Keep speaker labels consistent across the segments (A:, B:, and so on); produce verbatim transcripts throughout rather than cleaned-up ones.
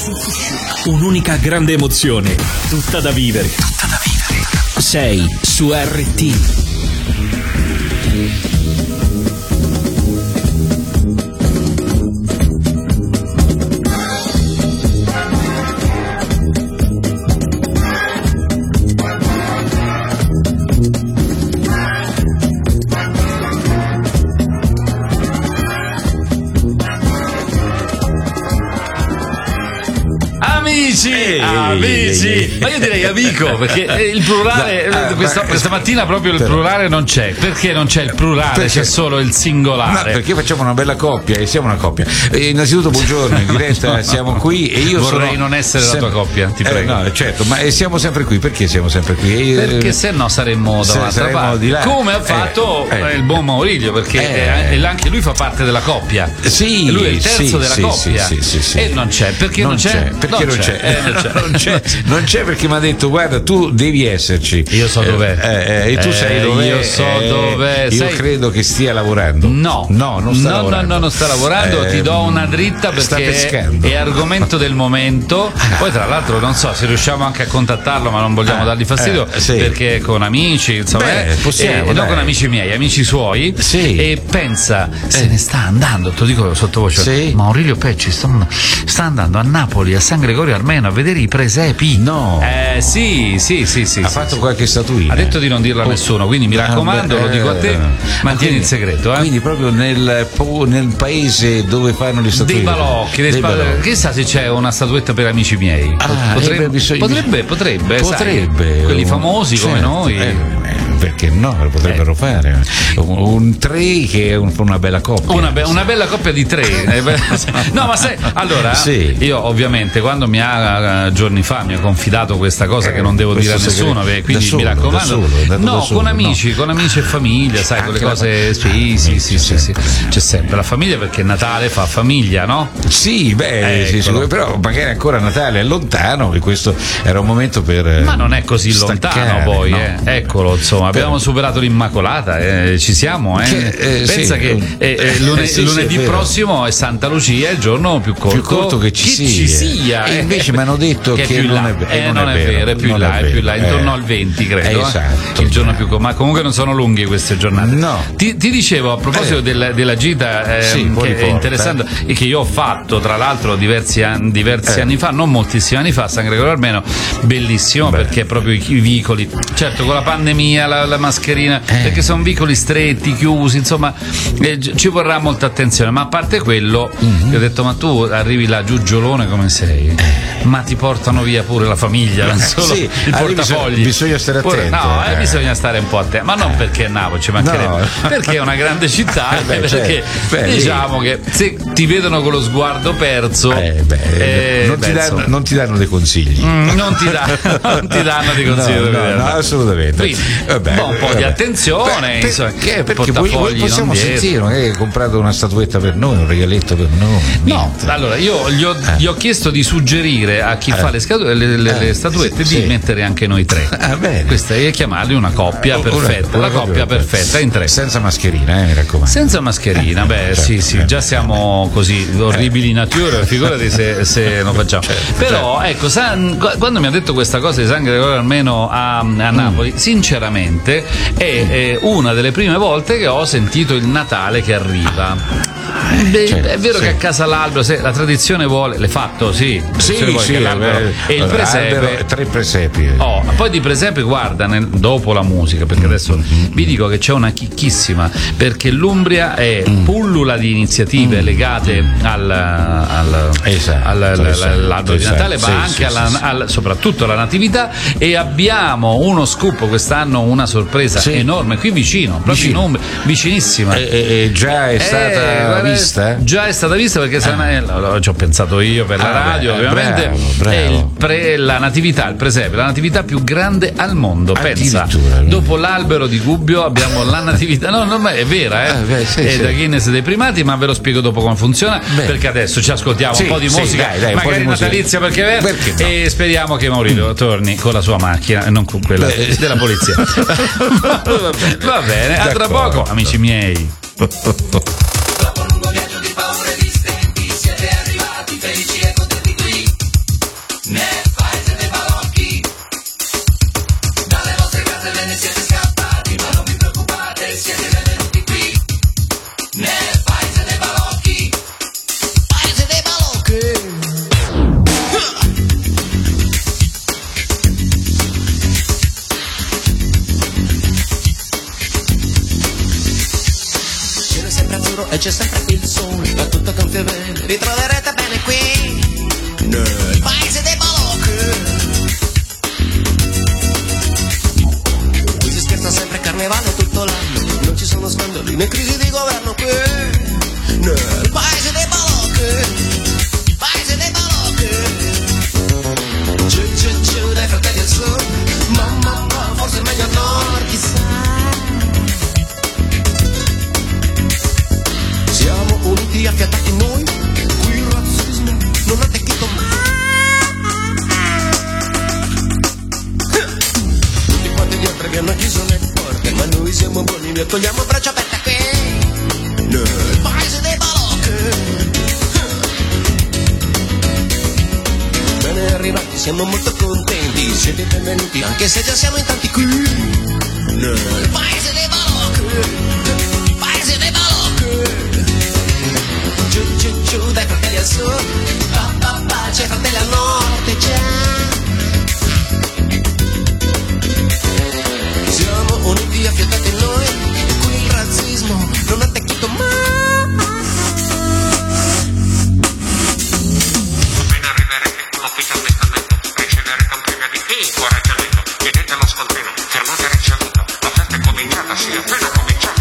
A: Un'unica grande emozione, tutta da vivere. Tutta da vivere. Sei su R T.
B: Amici,
C: Ehi,
B: amici,
C: ehi, ehi.
B: ma io direi amico, perché il plurale,
C: No, eh,
B: questa,
C: ma-
B: questa mattina proprio il
C: però-
B: plurale non c'è. Perché non c'è il plurale,
C: Perché-
B: c'è solo il
C: No,
B: singolare.
C: perché facciamo una bella coppia e siamo una coppia. E innanzitutto buongiorno, in diretta siamo qui e io
B: Vorrei
C: sono
B: non essere la
C: sem-
B: tua coppia, ti
C: Eh,
B: prego.
C: no, certo, ma eh, siamo sempre qui, perché siamo sempre qui? Eh,
B: Perché se no saremmo da
C: se-
B: un'altra
C: saremmo
B: parte.
C: di là.
B: Come ha
C: Eh,
B: fatto
C: eh.
B: il buon Maurilio, perché
C: Eh.
B: eh, anche lui fa parte della coppia.
C: Sì,
B: lui è il terzo
C: sì,
B: della
C: sì,
B: coppia.
C: sì, sì, sì.
B: E non c'è, perché non, c'è?
C: Perché non c'è?
B: Eh, non c'è.
C: non c'è, non c'è perché mi ha detto guarda tu devi esserci.
B: Io so dov'è.
C: Eh, eh, e tu
B: Eh,
C: sai dov'è.
B: io so
C: Eh,
B: dov'è.
C: Io
B: Sai-
C: credo che stia lavorando.
B: No,
C: no, non sta
B: no,
C: lavorando.
B: no, no, non sta lavorando.
C: Eh,
B: Ti do una dritta
C: sta
B: perché
C: pescando.
B: è argomento del momento. Poi, tra l'altro, non so se riusciamo anche a contattarlo, ma non vogliamo
C: Ah,
B: dargli fastidio
C: eh, sì.
B: perché è con amici, insomma,
C: Beh,
B: eh,
C: possiamo,
B: e non
C: dai.
B: con amici miei, amici suoi.
C: Sì.
B: E pensa, se ne sta andando, te lo dico sottovoce.
C: Sì.
B: Maurilio Pecci sta, sta andando a Napoli, a San Gregorio Armeno, a vedere i presepi.
C: No.
B: Eh, sì, sì, sì, sì.
C: Ha
B: sì,
C: fatto
B: sì.
C: qualche statuina.
B: Ha detto di non dirlo a nessuno, quindi mi raccomando,
C: Ah,
B: lo dico a te,
C: eh,
B: mantieni
C: quindi-
B: il segreto, eh.
C: Quindi proprio nel, po- nel paese dove fanno le statuine.
B: Dei balocchi, dei
C: Dei
B: spa-
C: balocchi.
B: chissà se c'è una statuetta per amici miei.
C: Ah,
B: potrebbe,
C: eh, beh, bisogna-
B: potrebbe, potrebbe, sai,
C: Potrebbe.
B: quelli
C: un-
B: famosi come
C: certo,
B: noi.
C: eh, eh, perché no, lo potrebbero fare. Un, un tre che è un- una bella coppia.
B: Una, be- una bella coppia di tre. Eh, beh, no, ma sai, allora,
C: Sì.
B: io ovviamente quando mi ha eh, giorni fa mi ha confidato questa cosa
C: Eh,
B: che non devo dire a
C: questo
B: nessuno,
C: segreto.
B: beh, quindi
C: Da solo,
B: mi raccomando.
C: da solo, è andato
B: no,
C: da solo,
B: con
C: no.
B: amici, con amici e famiglia, sai,
C: Anche
B: quelle
C: la
B: cose.
C: fa-
B: Sì, sì, sì, sì, sì.
C: sempre.
B: C'è sempre la famiglia perché Natale fa famiglia, no?
C: Sì, beh, sì,
B: Eccolo.
C: sì, però magari ancora Natale è lontano e questo era un momento per. eh,
B: Ma non è così
C: staccare,
B: lontano poi,
C: no?
B: eh. Eccolo, insomma, abbiamo superato l'Immacolata, eh, ci siamo, eh.
C: Che, eh,
B: Pensa
C: sì.
B: che eh, eh, lune-
C: Eh, sì, sì,
B: lunedì
C: è vero.
B: prossimo è Santa Lucia, il giorno più corto,
C: Più corto che ci sia.
B: sia.
C: E
B: eh.
C: invece mi hanno detto che
B: è più in
C: non
B: là.
C: è ve-
B: Eh,
C: non
B: non
C: è
B: è
C: vero,
B: vero, è più in
C: non
B: là,
C: è
B: è più in là,
C: vero,
B: intorno
C: eh.
B: al venti, credo. eh.
C: Esatto.
B: Il giorno più corto, ma comunque non sono lunghe queste giornate.
C: No.
B: Ti, ti dicevo a proposito
C: Eh.
B: del- della gita, eh,
C: Sì, fuori
B: che è
C: porta.
B: interessante e che io ho fatto tra l'altro diversi, anni, diversi
C: Eh.
B: anni fa, non moltissimi anni fa, a San Gregorio Armeno, bellissimo.
C: Beh.
B: Perché proprio i, i vicoli, certo con la pandemia, la, la mascherina,
C: Eh.
B: perché sono vicoli stretti, chiusi, insomma eh, gi- ci vorrà molta attenzione, ma a parte quello,
C: Mhm.
B: io ho detto ma tu arrivi là giugiolone come sei, ma ti portano via pure la famiglia, non solo
C: Eh. Sì,
B: il
C: ah, lì
B: portafogli.
C: bisogna- bisogna stare
B: Pure-
C: attenti,
B: no, eh,
C: eh.
B: bisogna stare un po' attenti, ma non perché è Napoli, ci mancherebbe,
C: No.
B: perché è una grande città,
C: Eh, beh,
B: perché
C: certo. Beh, lì-
B: diciamo che se ti vedono con lo sguardo perso,
C: Eh, beh,
B: eh,
C: non, ti
B: beh,
C: danno,
B: insomma,
C: non ti danno dei consigli.
B: Mm, non, ti dà- non ti danno dei consigli.
C: No,
B: devo
C: no,
B: dire.
C: no, assolutamente.
B: Quindi,
C: Vabbè,
B: boh, un po' di
C: vabbè.
B: attenzione,
C: Beh,
B: insomma,
C: perché, perché voi,
B: portafogli
C: voi possiamo
B: non dietro.
C: sentire, magari hai comprato una statuetta per noi, un regaletto per noi.
B: No,
C: niente.
B: allora io gli ho, gli ho chiesto di suggerire a chi
C: Eh.
B: fa le, scatu- le- le- le
C: Eh,
B: statuette
C: sì.
B: di mettere anche noi tre.
C: Ah, bene.
B: Questa è chiamarli una coppia
C: Una-
B: perfetta,
C: una
B: la coppia perfetta in tre.
C: Senza mascherina, eh, mi raccomando.
B: Senza mascherina, beh
C: certo,
B: sì sì,
C: eh.
B: già siamo così orribili in natura, figurati se, se lo facciamo.
C: Certo,
B: Però ecco, San- quando mi ha detto questa cosa di San Gregorio Armeno a, a Napoli, sinceramente è, è una delle prime volte che ho sentito il Natale che arriva. Beh,
C: certo,
B: è vero
C: sì.
B: che a casa l'albero, se la tradizione vuole, l'hai fatto, sì, la
C: Sì,
B: tradizione vuole
C: sì,
B: che l'albero
C: eh,
B: e il presepe.
C: albero, tre presepi.
B: Oh, poi di presepe guarda nel- dopo la musica, perché adesso vi dico che c'è una chicchissima, perché l'Umbria è pullula di iniziative legate al, al,
C: Esatto,
B: al- al-
C: esatto,
B: all'albero di
C: esatto,
B: Natale, ma
C: sì,
B: anche
C: sì,
B: alla-
C: sì, sì.
B: al- soprattutto alla natività, e abbiamo uno scoop quest'anno, una sorpresa
C: Sì.
B: enorme qui vicino, proprio
C: Vicino.
B: in Umbria, vicinissima.
C: E, e- e già è
B: Eh,
C: stata
B: guarda,
C: vista?
B: Già è stata vista perché se- eh, lo- lo- ci ho pensato io per la
C: Ah,
B: radio,
C: beh,
B: ovviamente.
C: bravo, bravo.
B: È il pre- la natività, il presepe, la natività più grande al mondo. Pensa,
C: Addirittura, no?
B: dopo l'albero di Gubbio abbiamo la natività. No, no, ma è vera, eh?
C: Ah, beh, sì,
B: è
C: sì.
B: da Guinness dei primati, ma ve lo spiego dopo come funziona.
C: Beh.
B: Perché adesso ci ascoltiamo
C: Sì,
B: un po' di
C: sì,
B: musica,
C: dai, dai, un po'
B: magari
C: di musica.
B: natalizia perché, è
C: Perché no?
B: e speriamo che Maurizio torni con la sua macchina e non con quella
C: Beh.
B: della polizia. Va bene, va bene. A tra
C: D'accordo.
B: poco, amici miei.
D: Dopo un lungo viaggio di paure e di stenti siete arrivati felici e contenti qui. c'è sempre il sole, va tutto gonfio verde, ritroverete bene qui, nel paese dei balocchi. Qui si scherza sempre carnevale tutto l'anno, non ci sono scandali né crisi di governo qui, nel paese dei balocchi, paese dei balocchi. Giù giù giù dai fratelli al sud, mamma mamma, forse è meglio a nord, chissà. Siamo uniti, affiatati noi, qui il razzismo non ha attecchito mai. Tutti quanti gli altri vi hanno chiuso le porte, ma noi siamo buoni, vi accogliamo a braccia aperte qui, nel paese dei balocchi. Bene arrivati, siamo molto contenti, siete benvenuti, anche se già siamo in tanti qui, nel paese dei balocchi, paese dei balocchi. Giù giù giù dai fratelli al sud, pa pa pa c'è fratelli al nord, già. Siamo uniti, affiatati noi, qui il razzismo non ha attecchito mai.
E: Appena arriverete ufficialmente ricevere campione di chi coraggiamento, chiedete lo scontrino, fermate ricevuto, la festa è cominciata, sì, appena cominciata.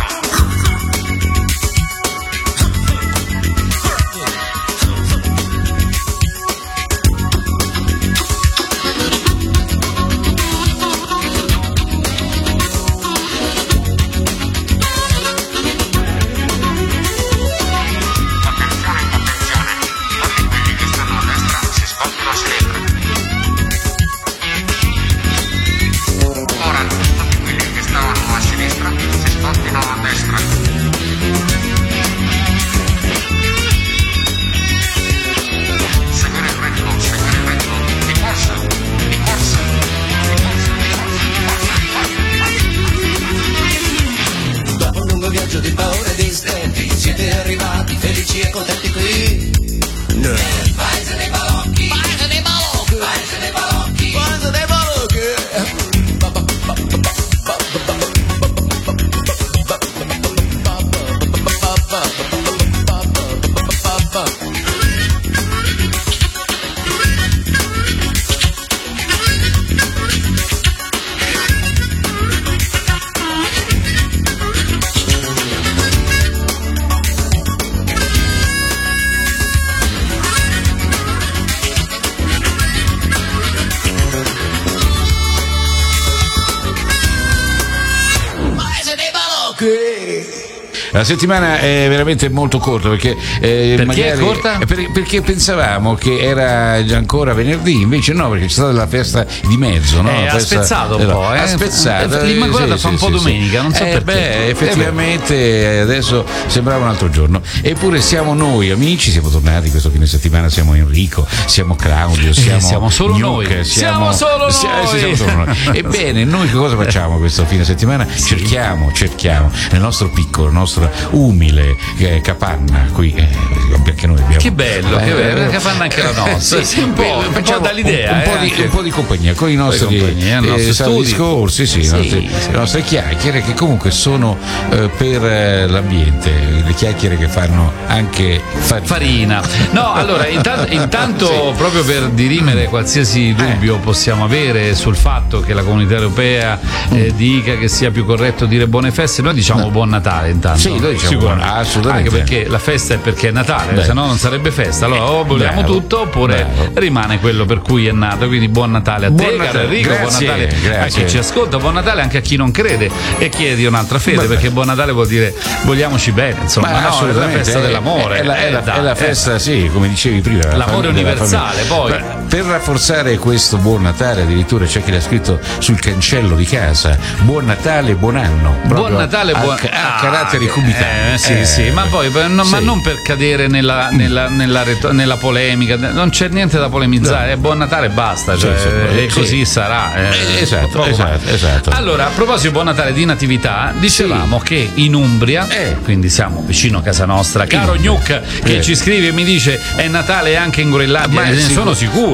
C: La settimana è veramente molto corta perché eh,
B: perché
C: magari,
B: è corta?
C: Per, perché pensavamo che era già ancora venerdì, invece no, perché c'è stata la festa di mezzo, no?
B: Eh, ha
C: festa,
B: spezzato un
C: eh,
B: po', eh?
C: Ha spezzato.
B: L'Immacolata
C: sì,
B: fa un
C: sì,
B: po'
C: sì,
B: domenica,
C: sì.
B: non so
C: eh,
B: perché.
C: Beh, effettivamente adesso sembrava un altro giorno. Eppure siamo noi amici, siamo tornati questo fine settimana, siamo Enrico, siamo Claudio, siamo,
B: eh, siamo solo
C: Nuke,
B: noi.
C: Siamo,
B: siamo solo noi.
C: Siamo, sì, siamo solo noi. Ebbene, noi che cosa facciamo questo fine settimana? Sì. Cerchiamo, cerchiamo nel nostro piccolo, nostra umile eh, capanna qui, eh, perché noi abbiamo
B: che bello,
C: eh,
B: che bello, eh, capanna anche la nostra, sì, sì, un, po', un po' dall'idea,
C: un, un,
B: eh,
C: po di,
B: anche...
C: un po' di compagnia con i nostri,
B: compagnia,
C: eh,
B: studi.
C: discorsi, sì,
B: sì,
C: le nostre,
B: sì.
C: nostre chiacchiere che comunque sono eh, per eh, l'ambiente, le chiacchiere che fanno anche farina.
B: farina. No, allora intanto, intanto sì. proprio per dirimere qualsiasi dubbio eh. possiamo avere sul fatto che la Comunità Europea eh, dica che sia più corretto dire buone feste, noi diciamo no. buon Natale intanto.
C: Sì, noi diciamo buon, assolutamente.
B: Anche perché la festa è perché è Natale, se no non sarebbe festa. Allora o vogliamo
C: bravo,
B: tutto oppure
C: bravo.
B: rimane quello per cui è nato. Quindi buon Natale a
C: buon
B: te,
C: Natale.
B: caro Enrico,
C: Grazie,
B: buon Natale
C: grazie.
B: a chi ci ascolta, buon Natale anche a chi non crede e chiedi un'altra fede. Vabbè. Perché buon Natale vuol dire vogliamoci bene, insomma,
C: ma
B: no, è la festa
C: è,
B: dell'amore.
C: È la, è la,
B: eh,
C: è la festa, eh. sì, come dicevi prima.
B: L'amore
C: famiglia,
B: universale, poi.
C: Per, per rafforzare questo buon Natale, addirittura c'è chi l'ha scritto sul cancello di casa. Buon Natale, buon anno.
B: Buon Natale, buon
C: anno. A, a caratteri cubitali.
B: Eh, sì, eh, sì, ma poi no,
C: sì.
B: ma non per cadere nella, nella, nella, nella polemica, non c'è niente da polemizzare. No. È buon Natale e basta, cioè, sì, sì, e sì. così sarà. Eh,
C: esatto, esatto, esatto.
B: Allora, a proposito di buon Natale di natività, dicevamo sì. che in Umbria,
C: eh.
B: quindi siamo vicino a casa nostra, caro Nuke, che eh. ci scrive e mi dice è Natale anche in Groenlandia,
C: ma
B: ne
C: sicur-
B: sono sicuro.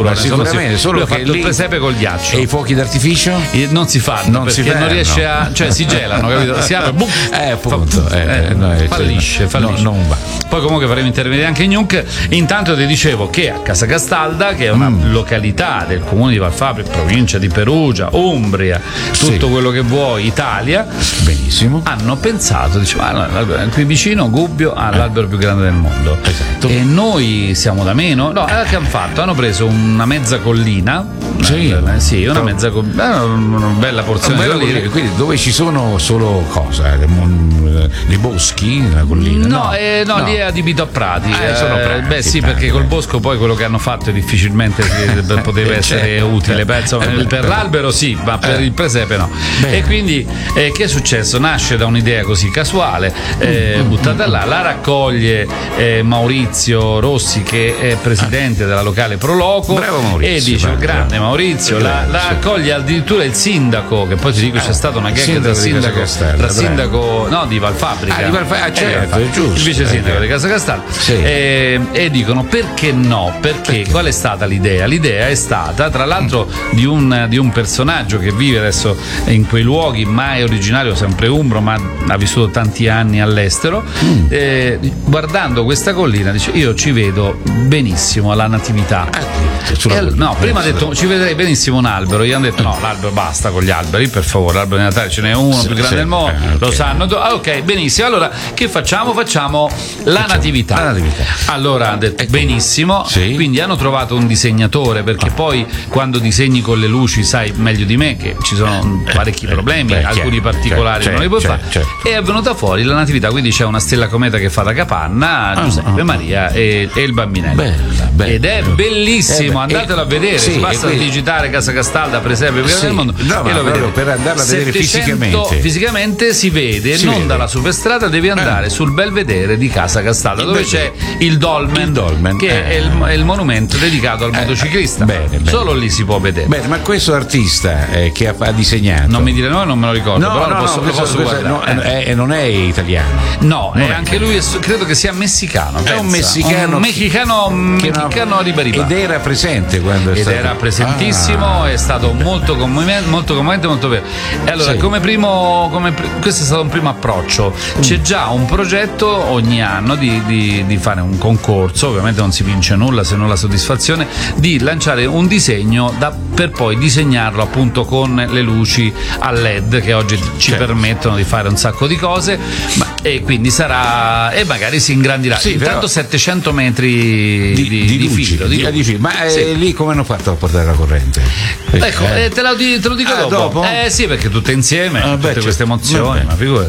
B: sicuro.
C: Ma sicuramente, solo
B: lui ha
C: che
B: fatto
C: lì-
B: il presepe col ghiaccio.
C: E i fuochi d'artificio?
B: E non si fanno
C: Non si
B: perché non
C: fanno.
B: riesce a, cioè si gelano, capito? Si apre, boom,
C: Eh, appunto,
B: fa-
C: eh,
B: eh,
C: no, eh,
B: fallisce, fallisce.
C: no, non va.
B: Poi comunque faremo intervenire anche Gnunk. Intanto ti dicevo che a Casa Castalda, che è una
C: Mm.
B: località del comune di Valfabri, provincia di Perugia, Umbria, tutto
C: Sì.
B: quello che vuoi, Italia,
C: Benissimo.
B: hanno pensato, dice, ma l'albero- qui vicino Gubbio ha l'albero più grande del mondo.
C: Esatto.
B: E noi siamo da meno? No, eh, che hanno fatto? Hanno preso una mezza collina.
C: Sì.
B: Eh, sì, una
C: Oh.
B: mezza collina, una bella porzione
C: Bello
B: di collina.
C: dire, quindi dove ci sono solo cosa? Le mon- Dei boschi, la collina?
B: No, eh, no, lì è adibito a prati.
C: Eh, sono prati,
B: beh, sì,
C: prati,
B: perché col
C: beh.
B: bosco poi quello che hanno fatto difficilmente si- poteva
C: Eh,
B: essere
C: certo,
B: utile.
C: certo.
B: Beh, insomma,
C: Eh,
B: per
C: beh,
B: l'albero sì, ma per
C: eh.
B: il presepe no.
C: Bene.
B: E quindi eh, che è successo? Nasce da un'idea così casuale, eh,
C: Mm,
B: buttata là, la raccoglie eh, Maurizio Rossi, che è presidente della locale Proloco.
C: Bravo Maurizio,
B: E dice:
C: bravo.
B: grande Maurizio, la,
C: Bravo,
B: la
C: sì.
B: raccoglie addirittura il sindaco, che poi ti dico c'è stata una gag
C: sindaco
B: tra
C: di Casa
B: sindaco,
C: Castalda,
B: tra
C: bravo.
B: sindaco no, di Valfabbrica.
C: Ah, di Valfa- ah, certo,
B: Eh,
C: è giusto.
B: il vice sindaco
C: Eh,
B: di Casa Castalda.
C: Sì.
B: E, e dicono perché no? Perché? Qual è stata l'idea? L'idea è stata, tra l'altro, di un, di un personaggio che vive adesso in quei luoghi, ma è originario sempre umbro, ma ha vissuto tanti anni all'estero.
C: Mm.
B: Eh, guardando questa collina dice: io ci vedo benissimo alla natività.
C: sulla
B: E-
C: collina.
B: no, prima ha detto ci vedrei benissimo un albero. Gli hanno detto no, l'albero basta con gli alberi, per favore, l'albero di Natale ce n'è uno
C: Sì,
B: più grande
C: sì,
B: del mondo,
C: eh, ok.
B: lo sanno. Ah, ok, benissimo. Allora che facciamo? Facciamo la natività.
C: la natività.
B: Allora ha detto benissimo.
C: Sì.
B: Quindi hanno trovato un disegnatore, perché poi quando disegni con le luci sai meglio di me che ci sono parecchi problemi,
C: beh,
B: alcuni
C: chiaro,
B: particolari
C: certo,
B: non li puoi
C: certo,
B: fare.
C: certo.
B: E è venuta fuori la natività, quindi c'è una stella cometa che fa da capanna, Giuseppe,
C: ah,
B: Maria e, e il bambinello.
C: Bella, bella.
B: Ed è bellissimo,
C: Eh, beh,
B: andatelo
C: e-
B: a vedere,
C: sì,
B: basta
C: e quindi-
B: digitare Casa Castalda, per esempio, più grande
C: Sì,
B: del mondo,
C: no, ma
B: e lo
C: proprio
B: vedete.
C: per andarla a vedere
B: settecento
C: fisicamente.
B: fisicamente si vede,
C: Si
B: non
C: vede.
B: dalla superstrada, devi andare
C: Eh.
B: sul Belvedere di Casa Castalda,
C: Il
B: dove
C: Belvedere.
B: c'è il Dolmen,
C: Il Dolmen,
B: che
C: eh.
B: è, il, è il monumento dedicato al
C: Eh,
B: motociclista.
C: bene, bene.
B: Solo lì si può vedere.
C: Bene, ma questo artista eh, che ha, ha disegnato.
B: Non mi dire no, non me lo ricordo,
C: No,
B: però
C: no,
B: lo posso,
C: no,
B: lo
C: questo-
B: posso
C: questo
B: guardare.
C: no,
B: Eh.
C: è- non è italiano.
B: No,
C: Non
B: è
C: è
B: anche lui, è su- credo che sia messicano.
C: È un
B: pensa.
C: messicano
B: Un messicano,
C: che no-
B: messicano riba riba.
C: Ed era presente quando è
B: Ed
C: stato-
B: era presentissimo,
C: Ah.
B: è stato molto commovente, molto commovente, molto vero. E allora,
C: Sì.
B: come primo, come pri- questo è stato un primo approccio. C'è già un progetto ogni anno di, di- di fare un concorso, ovviamente non si vince nulla se non la soddisfazione, di lanciare un disegno da- per poi disegnarlo appunto con le luci a L E D che oggi ci
C: Certo.
B: permettono di fare un sacco di cose. Ma- e quindi sarà, e magari si ingrandirà.
C: Sì,
B: Intanto
C: però-
B: settecento metri di, di,
C: luci,
B: filo. Di
C: di-
B: luci.
C: di filo. Ma eh,
B: Sì.
C: lì come hanno fatto a portare la corrente?
B: Ecco,
C: Eh.
B: eh, te, lo, di- te lo dico
C: Ah,
B: dopo.
C: dopo?
B: Eh sì, perché tutte insieme,
C: Ah, beh,
B: tutte
C: certo.
B: queste emozioni,
C: Vabbè.
B: ma figurati.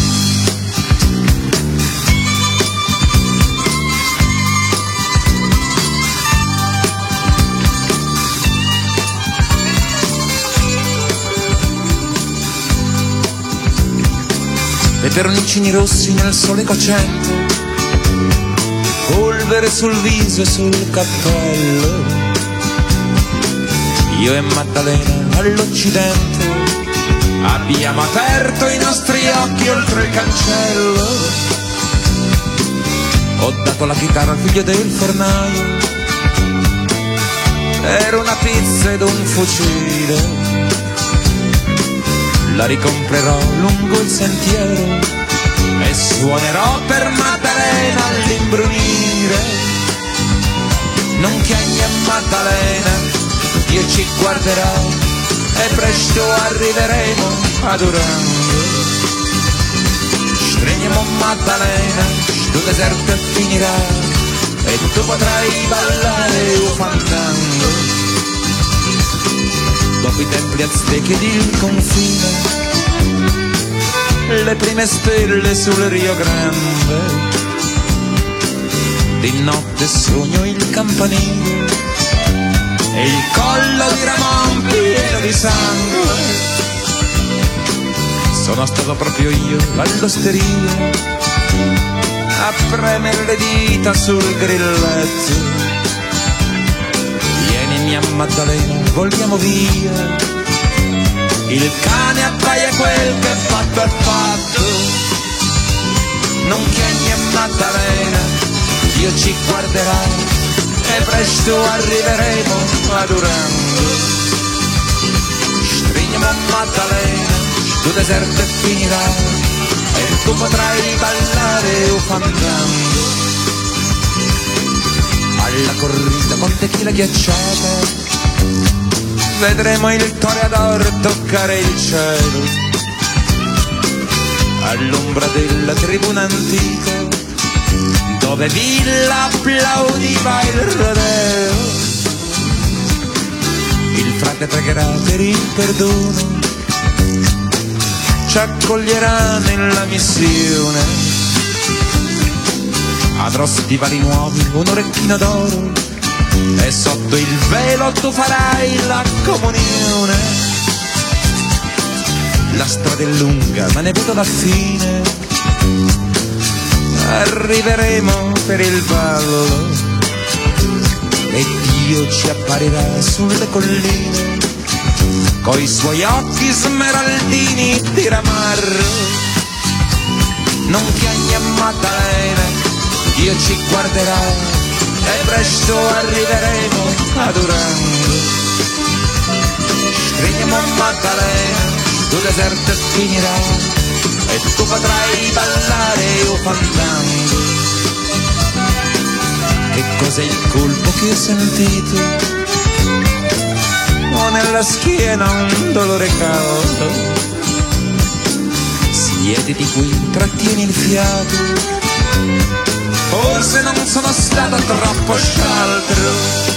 F: peperoncini rossi nel sole cocente, polvere sul viso e sul cappello. Io e Maddalena all'Occidente abbiamo aperto i nostri occhi oltre il cancello. Ho dato la chitarra al figlio del fornaio per una pizza ed un fucile. La ricomprerò lungo il sentiero e suonerò per Maddalena all'imbrunire. Non chiegni a Maddalena, Dio ci guarderà e presto arriveremo adorando. Stringiamo Maddalena, sto deserto e finirà e tu potrai ballare o fandango. Dopo i templi aztechi ed il confine, le prime stelle sul Rio Grande, di notte sogno il campanile e il collo di Ramon pieno di sangue. Sono stato proprio io all'osteria a premere le dita sul grilletto. Vieni mia Maddalena, vogliamo via, il cane appaia, quel che è fatto è fatto. Non chiedi a Maddalena, Dio ci guarderà e presto arriveremo a Durango. Stringiamo Maddalena, sto deserto e finirà, e tu potrai ballare o fandango. Alla corrida con tequila ghiacciata, vedremo il toreador toccare il cielo. All'ombra della tribuna antica, dove Villa applaudiva il rodeo, il frate pregherà per il perdono, ci accoglierà nella missione. Avrò stivali nuovi, un orecchino d'oro, e sotto il velo tu farai la comunione. La strada è lunga, ma ne vedo la fine. Arriveremo per il ballo e Dio ci apparirà sulle colline coi suoi occhi smeraldini di ramarro. Non piagni a Maddalena, Dio ci guarderà e presto arriveremo a Durango. Stringiamo a Maddalena, tu deserto e finirà, e tu potrai ballare o fandango. Che cos'è il colpo che ho sentito? Ho nella schiena un dolore caldo. Siediti qui, trattieni il fiato, forse non sono stato troppo scialtro.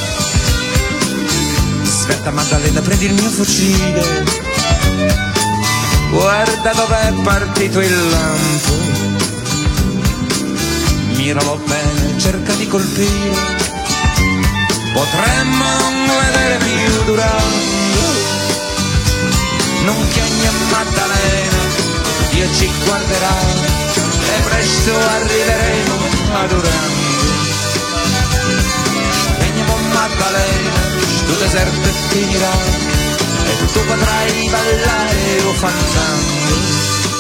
F: Aspetta Maddalena, prendi il mio fucile, guarda dov'è partito il lampo, miralo bene, cerca di colpire, potremmo non vedere più Durango. Non piagni a Maddalena, Dio ci guarderà e presto arriveremo a Durango. Stringiamo Maddalena, sto deserto e finirà, e tu potrai ballare o fandango.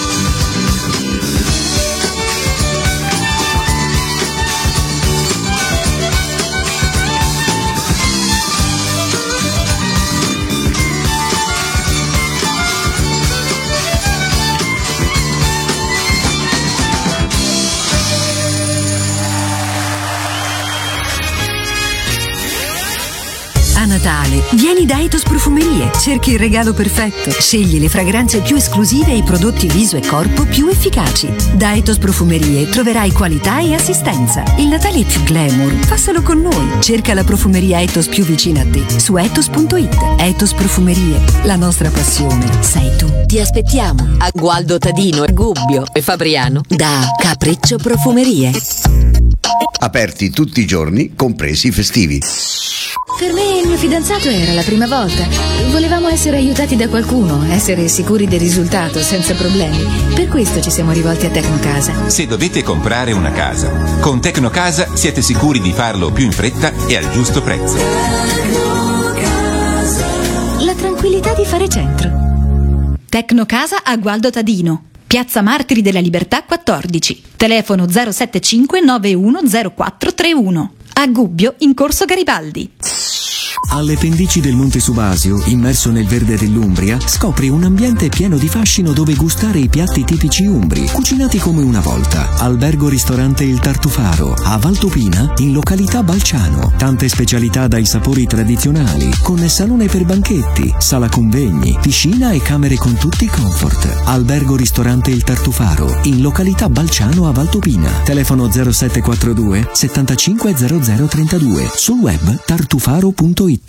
G: A Natale vieni da Etos Profumerie, cerchi il regalo perfetto, scegli le fragranze più esclusive e i prodotti viso e corpo più efficaci. Da Etos Profumerie troverai qualità e assistenza. Il Natale è più glamour, passalo con noi. Cerca la profumeria Etos più vicina a te su etos punto it. Etos Profumerie, la nostra passione sei tu.
H: Ti aspettiamo a Gualdo Tadino, Gubbio e Fabriano da Capriccio Profumerie.
I: Aperti tutti i giorni, compresi i festivi.
J: Per me e il mio fidanzato era la prima volta. Volevamo essere aiutati da qualcuno, essere sicuri del risultato, senza problemi. Per questo ci siamo rivolti a Tecnocasa.
K: Se dovete comprare una casa, con Tecnocasa siete sicuri di farlo più in fretta e al giusto prezzo.
J: La tranquillità di fare centro.
L: Tecnocasa a Gualdo Tadino, Piazza Martiri della Libertà quattordici, telefono zero sette cinque nove uno zero quattro tre uno. A Gubbio, in Corso Garibaldi.
M: Alle pendici del Monte Subasio, immerso nel verde dell'Umbria, scopri un ambiente pieno di fascino dove gustare i piatti tipici umbri, cucinati come una volta. Albergo ristorante Il Tartufaro, a Valtopina, in località Balciano. Tante specialità dai sapori tradizionali, con salone per banchetti, sala convegni, piscina e camere con tutti i comfort. Albergo ristorante Il Tartufaro, in località Balciano a Valtopina. Telefono zero sette quattro due settantacinque zero zero trentadue. Sul web tartufaro punto it.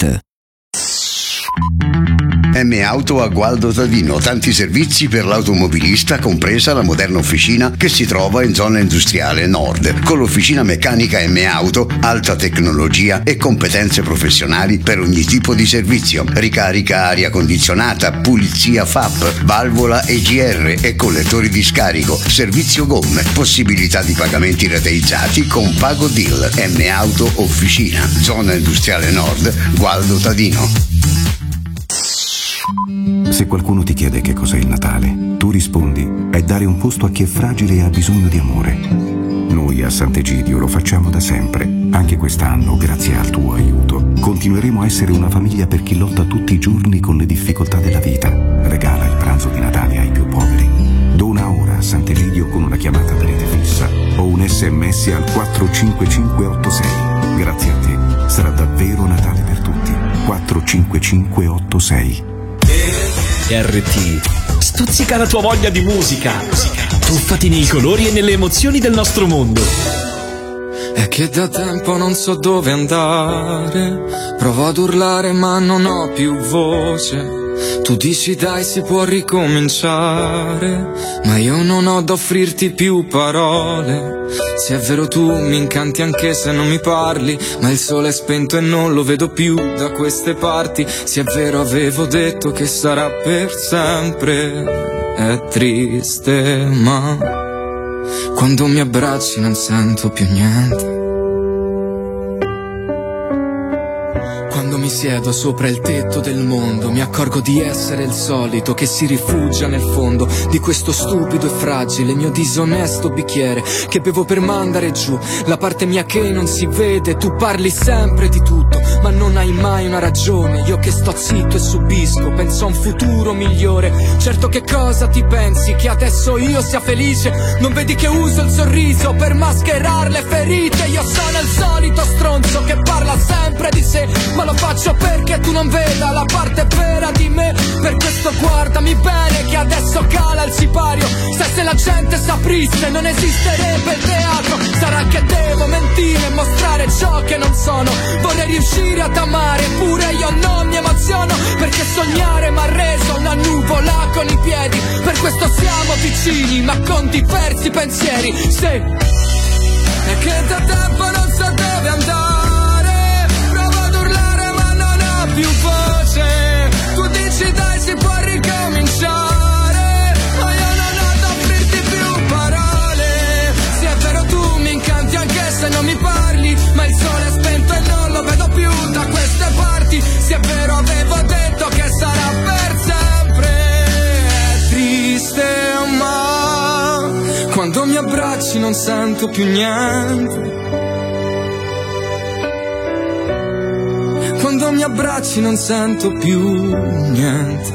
I: M Auto a Gualdo Tadino, tanti servizi per l'automobilista, compresa la moderna officina che si trova in zona industriale nord, con l'officina meccanica M Auto, alta tecnologia e competenze professionali per ogni tipo di servizio, ricarica aria condizionata, pulizia F A P, valvola E G R e collettori di scarico, servizio gomme, possibilità di pagamenti rateizzati con Pago Deal. M Auto Officina, zona industriale nord, Gualdo Tadino.
N: Se qualcuno ti chiede che cos'è il Natale, tu rispondi: è dare un posto a chi è fragile e ha bisogno di amore. Noi qui a Sant'Egidio lo facciamo da sempre. Anche quest'anno, grazie al tuo aiuto, continueremo a essere una famiglia per chi lotta tutti i giorni con le difficoltà della vita. Regala il pranzo di Natale ai più poveri. Dona ora a Sant'Egidio con una chiamata da rete fissa o un sms al quattro cinque cinque otto sei. Grazie a te sarà davvero Natale per tutti. quattro cinque cinque otto sei.
A: R T stuzzica la tua voglia di musica. Tuffati nei colori e nelle emozioni del nostro mondo.
O: È che da tempo non so dove andare, provo ad urlare ma non ho più voce. Tu dici dai si può ricominciare, ma io non ho da offrirti più parole. Se è vero tu mi incanti anche se non mi parli, ma il sole è spento e non lo vedo più da queste parti. Se è vero avevo detto che sarà per sempre, è triste ma quando mi abbracci non sento più niente. Quando mi siedo sopra il tetto del mondo mi accorgo di essere il solito che si rifugia nel fondo di questo stupido e fragile mio disonesto bicchiere che bevo per mandare giù la parte mia che non si vede. Tu parli sempre di tutto ma non hai mai una ragione. Io che sto zitto e subisco, penso a un futuro migliore. Certo, che cosa ti pensi? Che adesso io sia felice? Non vedi che uso il sorriso per mascherare le ferite? Io sono il solito stronzo che parla sempre di sé, ma lo faccio perché tu non veda la parte vera di me. Per questo guardami bene che adesso cala il sipario. Se, se la gente saprisse non esisterebbe il teatro. Sarà che devo mentire e mostrare ciò che non sono. Vorrei riuscire ad amare, pure io non mi emoziono, perché sognare m'ha reso una nuvola con i piedi. Per questo siamo vicini ma con diversi pensieri. Sì, è che da tempo non so dove andare, provo ad urlare ma non ho più voce. Tu dici dai si può ricominciare, ma io non ho da offrirti più parole. Se è vero tu mi incanti anche se non mi parli, ma il sole è spento e non lo vedo più da queste parti. Se è vero avevo detto che sarà per sempre, è triste ma quando mi abbracci non sento più niente. Quando mi abbracci non sento più niente.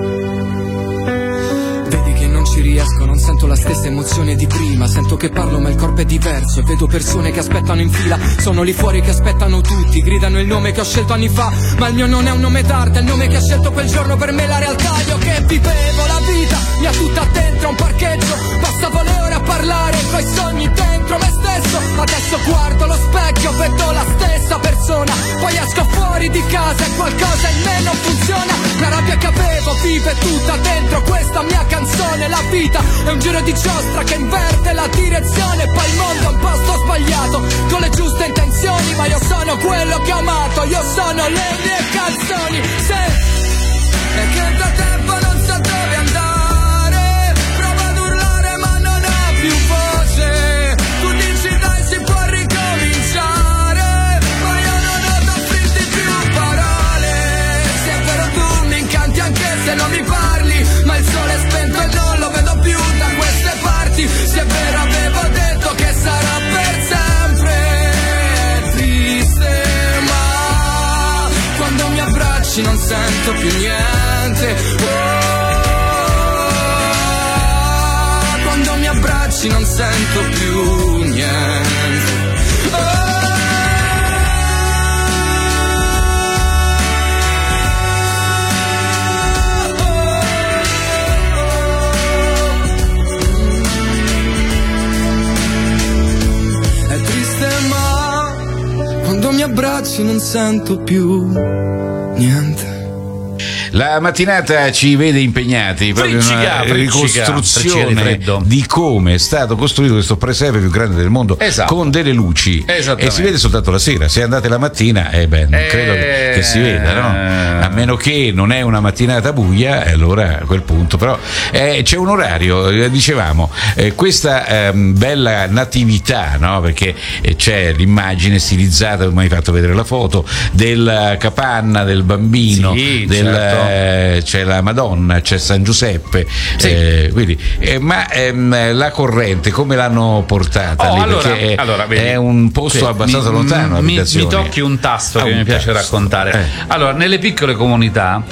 O: Vedi che non ci riesco, non sento la stessa emozione di prima. Sento che parlo ma il corpo è diverso e vedo persone che aspettano in fila. Sono lì fuori che aspettano tutti, gridano il nome che ho scelto anni fa, ma il mio non è un nome d'arte, è il nome che ha scelto quel giorno per me la realtà. Io che vivevo la vita, mi ha tutta dentro a un parcheggio. Passavo le ore a parlare coi sogni dentro me stesso. Adesso guardo lo specchio, vedo la stessa persona. Poi esco fuori di casa e qualcosa in me non funziona. La rabbia che avevo vive tutta dentro questa mia canzone. La vita è un giro di giostra che inverte la direzione. Poi il mondo è un posto sbagliato con le giuste intenzioni, ma io sono quello che ho amato, io sono le mie canzoni. Se è che da tempo non so dove andare, provo ad urlare ma non ho più voce. Tu dici dai si può ricominciare, ma io non ho da offrirti più parole. Se è vero tu mi incanti anche se non mi parli, ma il sole è spento e non lo vedo più da queste parti. Se è vero avevo detto che sarà per sempre, è triste ma quando mi abbracci non sento più niente. Oh, quando mi abbracci non sento più niente. Quando mi abbracci non sento più niente.
C: La mattinata ci vede impegnati proprio in una ricostruzione di come è stato costruito questo presepe più grande del mondo, esatto, con delle luci, e si vede soltanto la sera. Se andate la mattina, eh beh, non credo che, che si veda, no? A meno che non è una mattinata buia, e allora a quel punto però eh, c'è un orario, eh, dicevamo, eh, questa eh, bella natività, no? Perché eh, c'è l'immagine stilizzata, come hai fatto vedere la foto, della capanna del bambino,
B: sì,
C: del,
B: certo,
C: eh, c'è la Madonna, c'è San Giuseppe, sì. eh, quindi, eh, ma ehm, la corrente come l'hanno portata?
B: Oh,
C: lì?
B: allora,
C: Perché è,
B: allora, vedi,
C: è un posto sì, abbastanza
B: mi,
C: lontano.
B: Mi, mi tocchi un tasto ah, che un mi piace tasto. raccontare. Eh. Allora, nelle piccole comunità,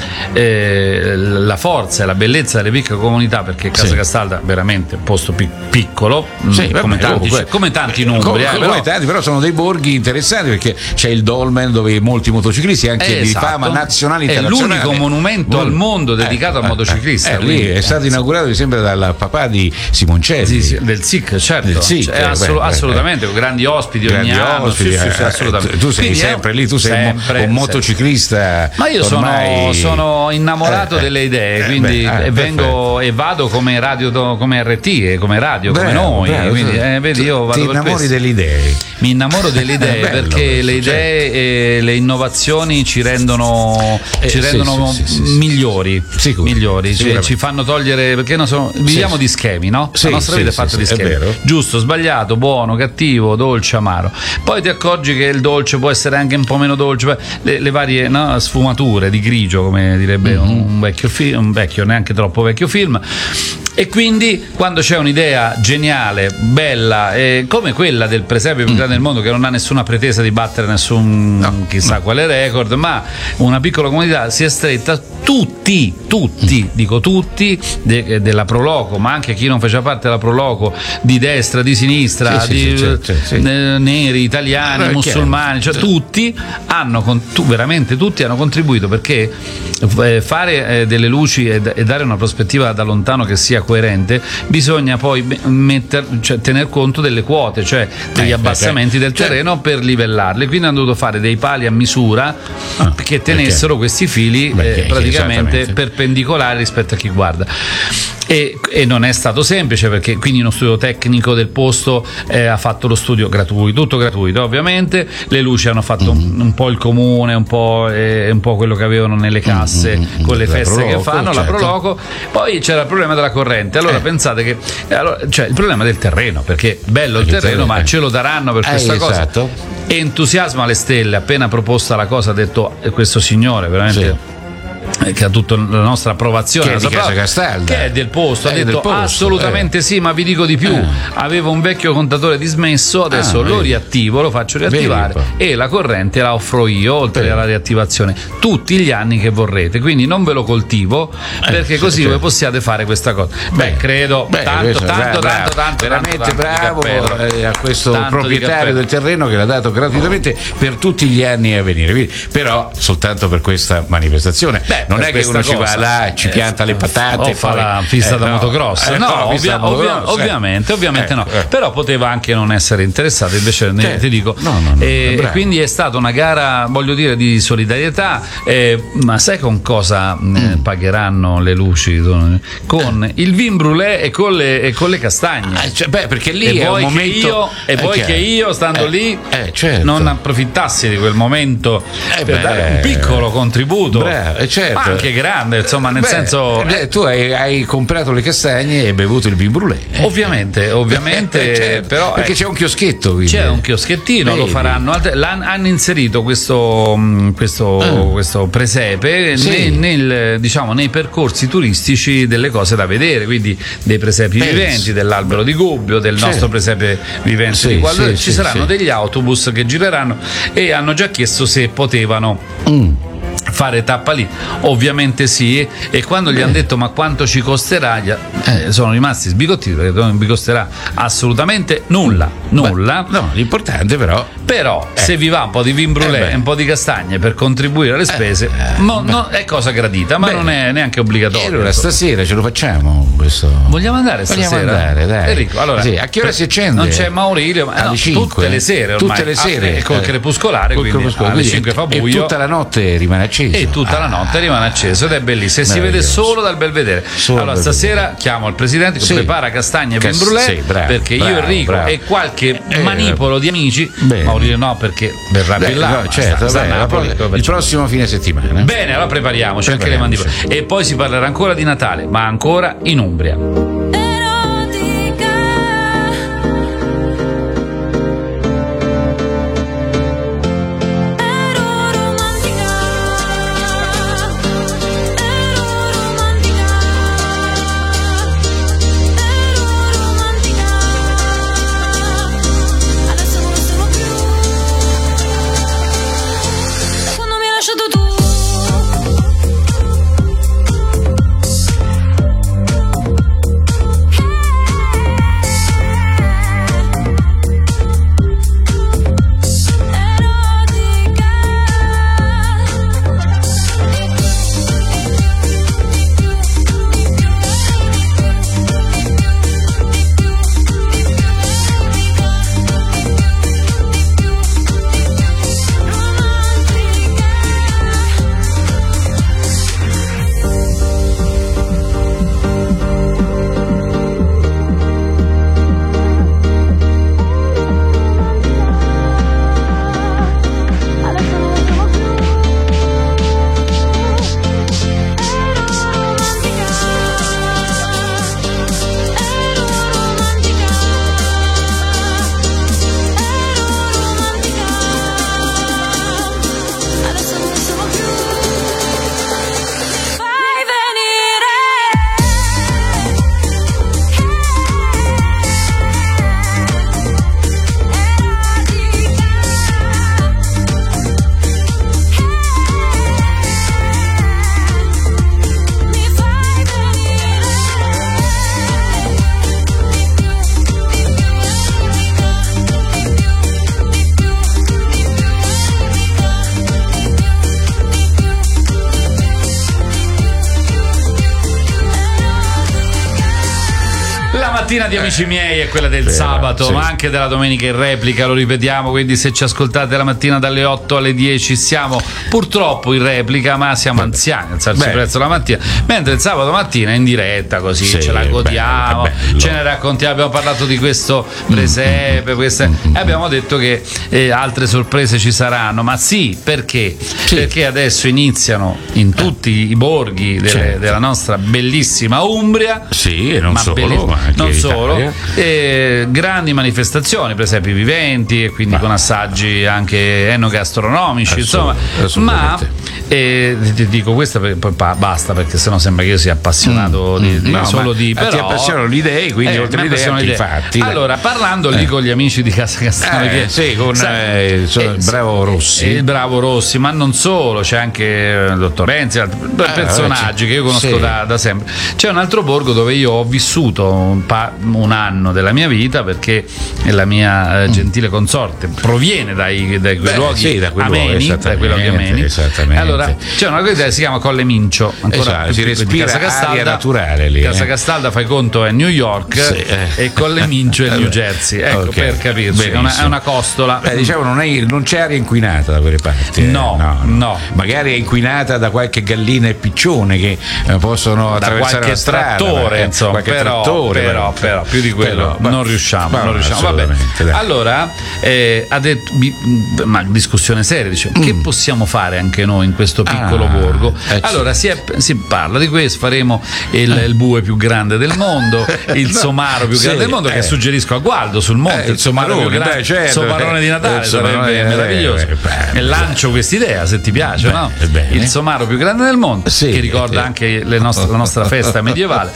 B: eh, la forza e la bellezza delle piccole comunità, perché Casa sì. Castalda veramente un posto pic- piccolo, sì, come, vabbè, tanti, oh, come tanti in Umbria,
C: come, come tanti, però sono dei borghi interessanti, perché c'è il Dolmen dove molti motociclisti anche eh, di esatto. fama nazionale e internazionale.
B: È l'unico monumento Buon. al mondo dedicato eh, al motociclista.
C: Eh, lì è stato inaugurato mi sembra dal papà di Simoncelli,
B: sì, sì, del S I C, certo, del S I C, cioè, assol- beh, assolutamente con grandi ospiti grandi ogni anno ospiti, sì, sì, sì, assolutamente.
C: Tu sei Quindi sempre lì, tu sei sempre, un, un motociclista.
B: Ma io ormai... sono, sono innamorato eh, delle idee, quindi eh, e vengo e vado come radio, come R T e come radio, bravo, come noi. Bravo, quindi, eh, vedi, io vado
C: ti
B: per
C: innamori
B: questo.
C: delle idee.
B: Mi innamoro delle idee bello, perché questo, le idee certo. e le innovazioni ci rendono, eh, ci rendono sì, sì, sì, migliori,
C: Sicuro,
B: migliori ci, ci fanno togliere, perché non sono, viviamo sì, di schemi, no?
C: Sì,
B: la nostra
C: sì,
B: vita
C: sì,
B: è fatta
C: sì,
B: di schemi,
C: è
B: giusto, sbagliato, buono, cattivo, dolce, amaro. Poi ti accorgi che il dolce può essere anche un po' meno dolce, le, le varie no, sfumature di grigio, come direbbe mm-hmm. un, un vecchio film, un vecchio neanche troppo vecchio film. E quindi quando c'è un'idea geniale, bella, eh, come quella del presepe più grande del mondo, che non ha nessuna pretesa di battere nessun no, chissà no. quale record, ma una piccola comunità si è stretta, tutti, tutti, dico tutti, de, della Proloco, ma anche chi non faceva parte della Proloco, di destra, di sinistra, sì, di, sì, sì, sì, sì. Eh, neri, italiani, no, musulmani, cioè sì. tutti hanno, tu, veramente tutti hanno contribuito, perché eh, fare eh, delle luci e, e dare una prospettiva da lontano che sia coerente, bisogna poi metter, cioè, tener conto delle quote, cioè degli eh, abbassamenti okay. del terreno cioè. per livellarli, quindi hanno dovuto fare dei pali a misura ah, che tenessero okay. questi fili Beh, eh, praticamente perpendicolari rispetto a chi guarda. E, e non è stato semplice, perché quindi uno studio tecnico del posto eh, ha fatto lo studio gratuito, tutto gratuito ovviamente, le luci hanno fatto mm-hmm. un, un po' il comune, un po', eh, un po' quello che avevano nelle casse mm-hmm. con le la feste Proloco, che fanno, certo. la Proloco. Poi c'era il problema della corrente, allora eh. pensate che eh, allora, cioè il problema del terreno, perché bello il terreno, terreno ma ce lo daranno per questa eh, cosa esatto. Entusiasmo alle stelle, appena proposta la cosa ha detto eh, questo signore veramente sì. che ha tutta la nostra approvazione,
C: che è di Casa Castalda,
B: che è del posto, ha
C: è
B: detto
C: posto,
B: assolutamente eh. sì, ma vi dico di più, eh. avevo un vecchio contatore dismesso, adesso ah, lo vedi. riattivo, lo faccio riattivare e la corrente la offro io, oltre vedi. alla riattivazione, tutti gli anni che vorrete, quindi non ve lo coltivo eh, perché sì, così certo. voi possiate fare questa cosa. Beh, credo
C: Beh,
B: tanto, tanto,
C: bravo,
B: tanto, tanto,
C: veramente
B: tanto,
C: bravo
B: tanto
C: a questo proprietario del terreno che l'ha dato gratuitamente per tutti gli anni a venire, quindi, però soltanto per questa manifestazione. Beh, non è che uno ci va là, ci pianta eh, le patate
B: o fa la pista eh, da no, motocross eh, no, no ovvia, ovvia, motocross, ovviamente, ovviamente eh, no eh. però poteva anche non essere interessato, invece ne, eh. ti dico no, no, no, eh, quindi è stata una gara, voglio dire, di solidarietà, eh, ma sai con cosa mm. eh, pagheranno le luci? Con eh. il vin brûlé e con le, e con le castagne,
C: ah, cioè, beh, perché lì
B: e
C: è
B: vuoi
C: un momento
B: che io, e vuoi che io stando
C: eh.
B: lì
C: eh, certo.
B: non approfittassi di quel momento
C: eh,
B: per
C: beh.
B: dare un piccolo contributo,
C: Bravo, certo.
B: ma anche grande, insomma, nel
C: Beh,
B: senso
C: eh, tu hai, hai comprato le castagne e bevuto il vin brûlé, eh.
B: ovviamente ovviamente
C: certo,
B: però
C: perché
B: eh,
C: c'è un chioschetto, quindi.
B: c'è un chioschettino, Vedi. lo faranno altre, hanno inserito questo questo, ah. questo presepe sì. nel, nel, diciamo, nei percorsi turistici delle cose da vedere, quindi dei presepi Penso. viventi, dell'albero di Gubbio, del certo. nostro presepe vivente sì, di Gualdo, sì, ci sì, saranno sì. degli autobus che gireranno e hanno già chiesto se potevano mm. fare tappa lì, ovviamente sì, e quando gli hanno detto ma quanto ci costerà, eh, sono rimasti sbigottiti, perché non vi costerà assolutamente nulla, nulla.
C: Beh, no, l'importante però
B: però
C: eh.
B: se vi va un po' di vin brûlé e eh un po' di castagne per contribuire alle spese, eh, mo, no, è cosa gradita, ma beh, non è neanche obbligatorio.
C: E allora stasera ce lo facciamo questo.
B: Vogliamo andare stasera?
C: Vogliamo andare, dai.
B: Enrico, allora,
C: sì, a che ora si accende?
B: Non c'è Maurilio, ma no, tutte le sere ormai,
C: tutte le sere
B: ah, col crepuscolare,
C: col
B: quindi
C: crepuscolare,
B: alle cinque fa buio
C: e tutta la notte rimane acceso.
B: E tutta
C: ah.
B: la notte rimane acceso ed è bellissimo, e si vede solo dal Belvedere. Solo allora stasera belvedere. Chiamo il presidente che sì. prepara castagne e vin brûlé, sì, bravo, perché bravo, io Enrico bravo. e qualche eh, manipolo di amici, Bene. Maurilio no, perché verrà più là,
C: no, certo, sta, sta beh, Napoli, il, il prossimo fine settimana.
B: Bene, allora prepariamoci anche le mandibole. E poi si parlerà ancora di Natale, ma ancora in Umbria. mattina di Amici miei è quella del Vero, sabato, sì. ma anche della domenica in replica, lo ripetiamo, quindi se ci ascoltate la mattina dalle otto alle dieci siamo purtroppo in replica, ma siamo Vabbè. anziani, alzarsi il prezzo la mattina, mentre il sabato mattina in diretta così sì, ce la godiamo, bello, bello. ce ne raccontiamo, abbiamo parlato di questo presepe, queste, mm-hmm. e abbiamo detto che eh, altre sorprese ci saranno, ma sì, perché? Sì. Perché adesso iniziano in tutti i borghi delle, certo. della nostra bellissima Umbria,
C: sì, e non
B: ma
C: solo,
B: belliss-
C: ma anche
B: non solo
C: eh,
B: grandi manifestazioni, per esempio viventi, e quindi ah. con assaggi anche enogastronomici, insomma, ma eh, ti dico questo per, poi basta, perché sennò sembra che io sia appassionato mm. di, di, no, solo di però,
C: ti appassionano le idee, quindi eh, oltre le idee anche i fatti.
B: Allora, parlando lì eh. con gli amici di Casa Castano,
C: eh,
B: che,
C: sì, con
B: sai,
C: eh, so,
B: eh,
C: il bravo Rossi,
B: il bravo Rossi, ma non solo, c'è anche il dottor Renzi, altri eh, personaggi che io conosco sì. da, da sempre. C'è un altro borgo dove io ho vissuto un, pa- un anno della mia vita, perché la mia eh, gentile consorte proviene dai, dai quei
C: Beh,
B: luoghi
C: sì, da quei
B: ameni,
C: luoghi,
B: da quei luoghi ameni.
C: Esattamente.
B: Allora c'è una cosa che si chiama Colle Mincio, ancora
C: esatto, si respira
B: Casa Castalda,
C: aria naturale lì.
B: Casa
C: eh.
B: Castalda, fai conto, è New York
C: sì, eh.
B: e Colle Mincio è New Jersey, ecco, okay. per capirci, è una, è una costola.
C: Beh, diciamo non, è, non c'è aria inquinata da quelle parti. Eh.
B: No, no, no, no.
C: Magari è inquinata da qualche gallina e piccione che eh, possono attraversare
B: da
C: la strada,
B: trattore, insomma,
C: qualche
B: però,
C: trattore,
B: però, però più di quello
C: però,
B: non riusciamo,
C: ma,
B: non riusciamo. Va bene.
C: Dai.
B: Allora eh, ha detto, ma discussione seria, dice, mm. che possiamo fare anche noi in questo piccolo ah, borgo? Eh, allora si, è, si parla di questo, faremo il, il bue più grande del mondo, il no, somaro più sì, grande del mondo, eh. che suggerisco a Gualdo sul monte,
C: eh, il somarone, più grande,
B: beh,
C: certo,
B: somarone
C: eh,
B: di Natale, sarebbe
C: eh,
B: meraviglioso.
C: Eh, beh,
B: e lancio quest'idea, se ti piace,
C: beh,
B: no?
C: Bene.
B: Il somaro più grande del mondo, sì, che ricorda eh. anche le nostre, la nostra festa medievale.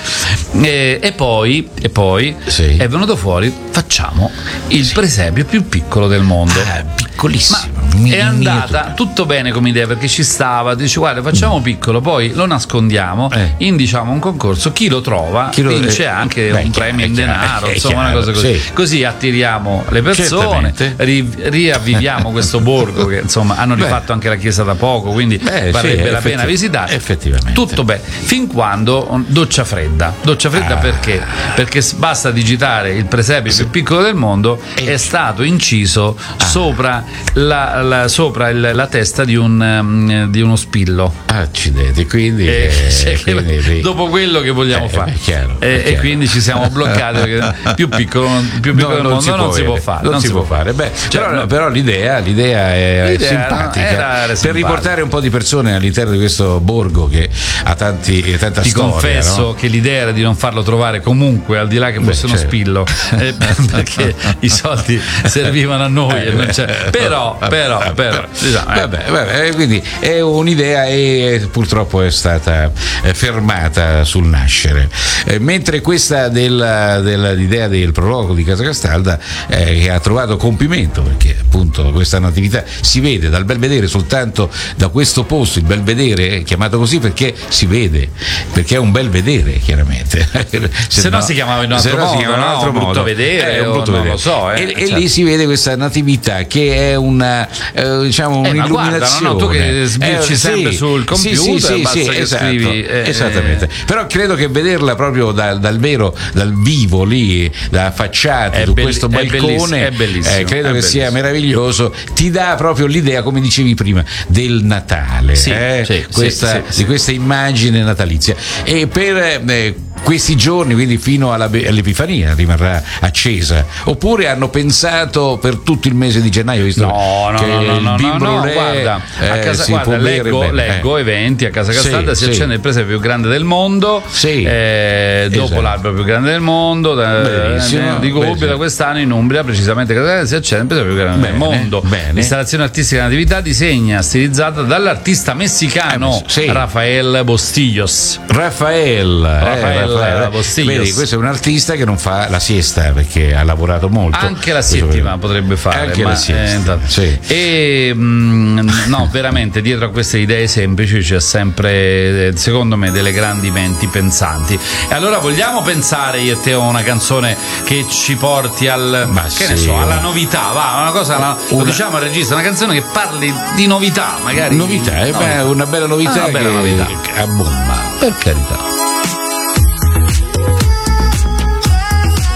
B: E, e poi, e poi sì. è venuto fuori, facciamo il sì. presepio più piccolo del mondo.
C: Ah, piccolissimo.
B: Ma è andata tutto bene come idea, perché ci stava, dice guarda facciamo mm. piccolo, poi lo nascondiamo, eh. indiciamo un concorso, chi lo trova chi lo, vince eh, anche beh, un premio in denaro, eh, insomma chiaro, una cosa così. Sì. Così attiriamo le persone, ri, riavviviamo questo borgo che insomma hanno rifatto beh. anche la chiesa da poco, quindi beh, varrebbe sì, la pena visitare.
C: Effettivamente.
B: Tutto bene, fin quando doccia fredda. Doccia fredda ah. perché? Perché basta digitare il presepio sì. più piccolo del mondo, è stato inciso ah. sopra la La, sopra il, la testa di, un, um, di uno spillo.
C: Accidenti, quindi,
B: e,
C: eh, quindi
B: che, dopo quello che vogliamo eh, fare
C: è chiaro, è
B: e,
C: chiaro.
B: e quindi ci siamo bloccati perché più piccolo, più piccolo no, del mondo non si può fare,
C: non, non si può fare. Beh, cioè, però, no, però l'idea, l'idea è l'idea simpatica, era, era per riportare un po' di persone all'interno di questo borgo che ha tanti, tanta
B: ti
C: storia.
B: Ti confesso
C: no?
B: che l'idea era di non farlo trovare comunque, al di là che fosse Beh, uno certo. spillo, eh, perché i soldi servivano a noi, eh, non c'è. però però però, però diciamo, eh.
C: vabbè, vabbè, quindi è un'idea e purtroppo è stata fermata sul nascere, eh, mentre questa della, dell'idea del prologo di Casa Castalda eh, che ha trovato compimento, perché appunto questa natività si vede dal Belvedere, soltanto da questo posto. Il Belvedere è chiamato così perché si vede, perché è un bel vedere chiaramente, se,
B: se no, no si chiamava in un altro
C: no
B: modo,
C: un altro
B: no?
C: modo.
B: brutto vedere,
C: è un brutto
B: non
C: vedere.
B: lo so, eh,
C: e,
B: certo.
C: e lì si vede questa natività che è una eh, diciamo
B: eh,
C: un'illuminazione.
B: Ma guarda, no, no, tu che sbirci eh, sempre sì, sul computer,
C: sì, sì,
B: basta
C: sì,
B: che
C: esatto,
B: scrivi eh,
C: esattamente. Però credo che vederla proprio dal, dal vero, dal vivo lì, da affacciati su
B: belli,
C: questo balcone,
B: è bellissimo,
C: eh, credo
B: è
C: che
B: bellissimo.
C: sia meraviglioso. Ti dà proprio l'idea, come dicevi prima, del Natale,
B: sì,
C: eh?
B: sì,
C: questa,
B: sì, sì,
C: di questa immagine natalizia. E per eh, questi giorni, quindi fino alla, all'Epifania, rimarrà accesa, oppure hanno pensato per tutto il mese di gennaio, visto
B: no, no,
C: che
B: no, no,
C: il
B: no,
C: bimbo
B: no,
C: Brulè,
B: guarda,
C: eh,
B: a casa,
C: si
B: guarda,
C: può
B: leggo,
C: bere
B: leggo
C: eh.
B: eventi a Casa Castalda,
C: sì,
B: si accende
C: sì.
B: il presepio più grande del mondo,
C: sì.
B: eh, dopo
C: esatto.
B: l'albero più grande del mondo, da, eh, di Gubbio, da quest'anno in Umbria, precisamente a Casa Castalda, si accende il presepio più grande
C: bene,
B: del mondo.
C: Bene.
B: L'installazione artistica Natività, disegna, stilizzata dall'artista messicano eh, sì. Rafael Bostillos.
C: Rafael,
B: Rafael,
C: eh, Rafael.
B: Bostillos.
C: Vedi, questo è un artista che non fa la siesta perché ha lavorato molto.
B: Anche la settima potrebbe fare.
C: Anche
B: ma,
C: la siesta.
B: Eh,
C: sì.
B: E mh, no, veramente dietro a queste idee semplici c'è sempre, secondo me, delle grandi menti pensanti. E allora vogliamo pensare io e te a una canzone che ci porti al
C: ma
B: che
C: sì.
B: ne so, alla novità, va, una cosa, una, una, lo diciamo al regista, una canzone che parli di novità, magari.
C: Novità, eh, beh, una bella novità,
B: una bella
C: che,
B: novità.
C: a bomba, per carità.